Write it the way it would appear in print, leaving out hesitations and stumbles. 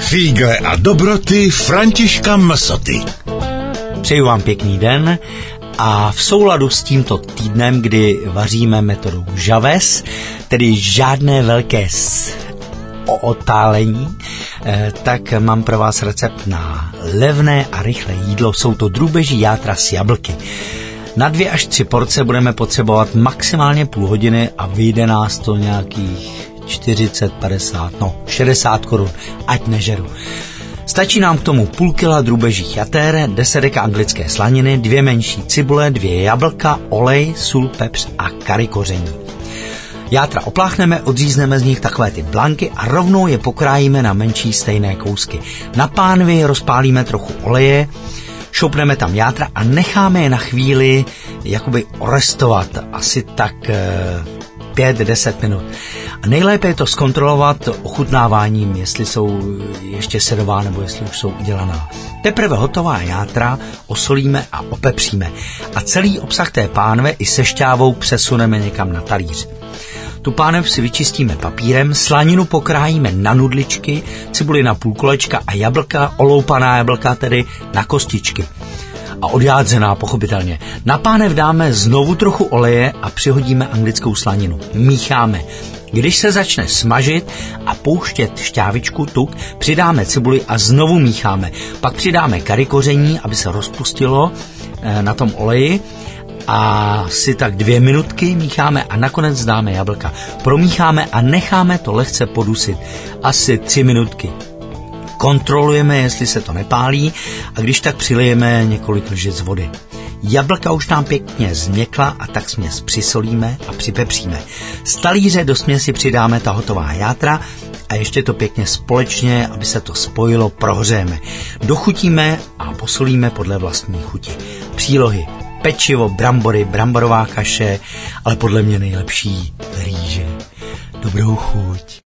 Fígle a dobroty Františka Msoty. Přeju vám pěkný den a v souladu s tímto týdnem, kdy vaříme metodou žaves, tedy žádné velké otálení, tak mám pro vás recept na levné a rychlé jídlo. Jsou to drůbeží játra s jablky. Na 2 až 3 porce budeme potřebovat maximálně půl hodiny a vyjde nás to nějakých 40, 50, 60 korun, ať nežeru. Stačí nám k tomu půl kila drůbežích jater, 10 deka anglické slaniny, 2 menší cibule, 2 jablka, olej, sůl, pepř a kary koření. Játra opláchneme, odřízneme z nich takové ty blanky a rovnou je pokrájíme na menší stejné kousky. Na pánvi rozpálíme trochu oleje, šoupneme tam játra a necháme je na chvíli jakoby orestovat, asi tak 5-10 minut. A nejlépe je to zkontrolovat ochutnáváním, jestli jsou ještě sedová nebo jestli už jsou udělaná. Teprve hotová játra osolíme a opepříme a celý obsah té pánve i se šťávou přesuneme někam na talíř. Tu pánev si vyčistíme papírem, slaninu pokrájíme na nudličky, cibuli na půl kolečka a jablka, oloupaná jablka tedy na kostičky. A odjádzená pochopitelně. Na pánev dáme znovu trochu oleje a přihodíme anglickou slaninu. Mícháme. Když se začne smažit a pouštět šťávičku, tuk, přidáme cibuli a znovu mícháme. Pak přidáme kary koření, aby se rozpustilo na tom oleji. A si tak 2 minutky mícháme a nakonec dáme jablka. Promícháme a necháme to lehce podusit. Asi 3 minutky. Kontrolujeme, jestli se to nepálí a když tak přilijeme několik lžic vody. Jablka už nám pěkně změkla a tak směs přisolíme a připepříme. Z talíře do směsi přidáme ta hotová játra a ještě to pěkně společně, aby se to spojilo, prohřejeme. Dochutíme a posolíme podle vlastní chuti. Přílohy: pečivo, brambory, bramborová kaše, ale podle mě nejlepší rýže. Dobrou chuť.